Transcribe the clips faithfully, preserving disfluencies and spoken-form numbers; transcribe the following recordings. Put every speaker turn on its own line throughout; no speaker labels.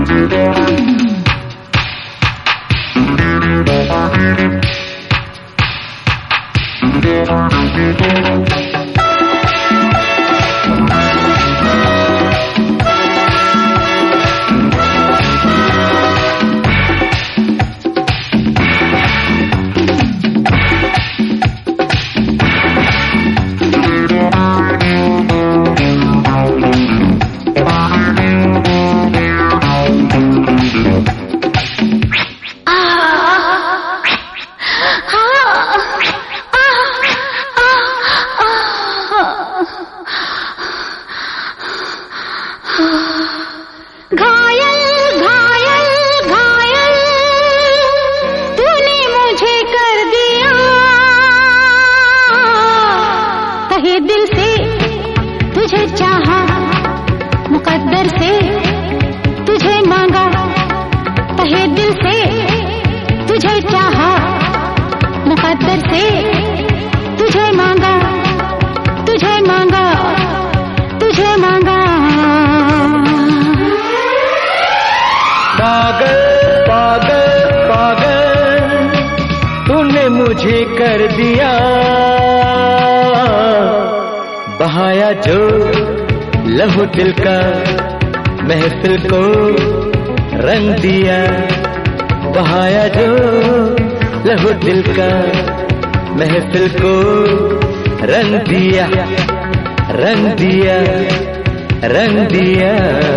बहाया जो लहू दिल का महफिल को रंग दिया, बहाया जो लहू दिल का महफिल को रंग दिया, रंग दिया, रंग दिया।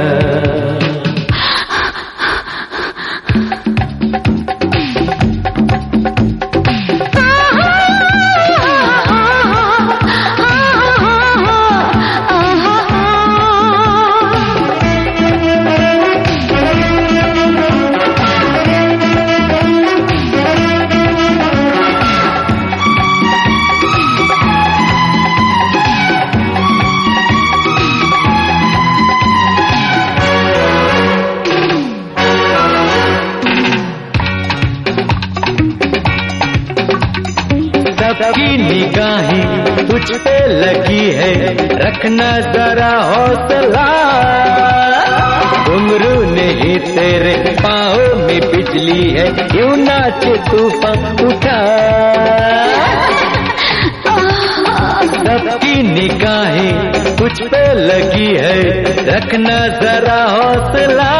सबकी निगाहें तुझ पे लगी है, रखना जरा हौसला। घुंघरू नहीं तेरे पाँव में बिजली है, क्यों नाचे तूफान उठा। सबकी निगाहें तुझ पे लगी है, रखना जरा हौसला।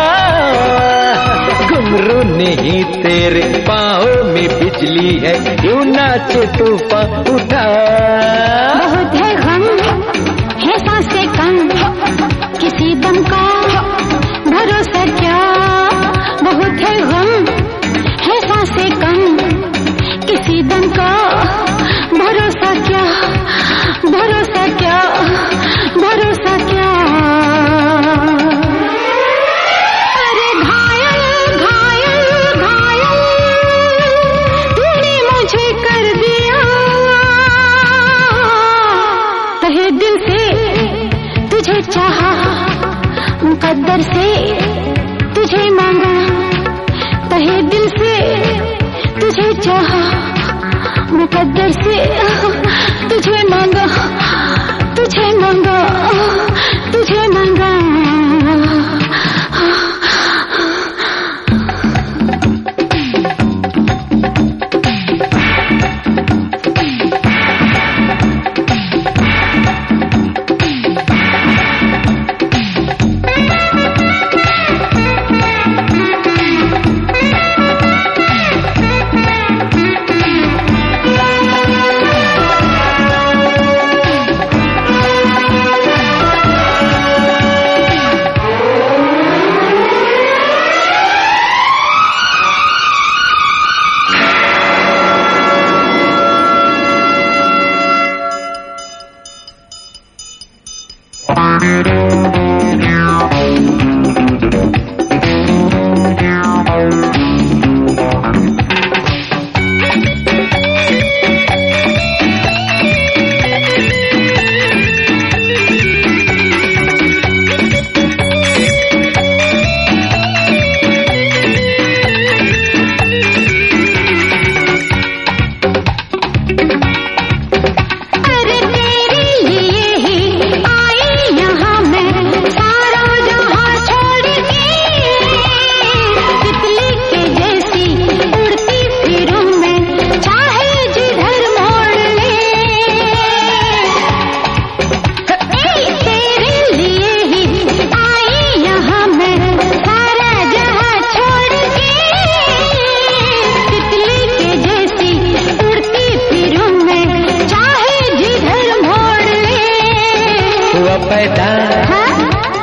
घुंघरू नहीं तेरे पाँव में बिजली है, क्यों नाचे तूफान उठा।
बहुत है गम है सांसें कम, किसी दम का भरोसा क्या। बहुत है गम है सांसें कम, किसी दम का भरोसा क्या, भरोसा क्या, भरोसा क्या।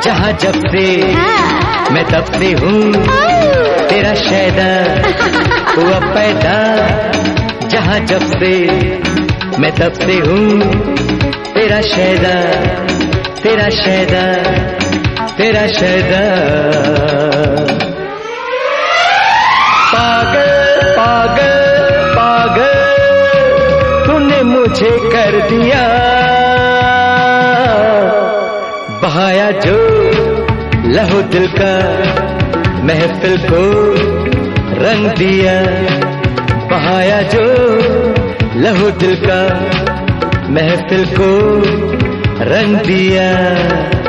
जहाँ जब से
हाँ।
मैं तब से हूँ तेरा शैदा हुआ पैदा। जहाँ जब से मैं तब से हूँ तेरा शैदा, तेरा शैदा, तेरा शैदा। पागल पागल पागल तूने मुझे कर दिया, बहाया जो लहू दिल का महफिल को रंग दिया। बहाया जो लहू दिल का महफिल को रंग दिया।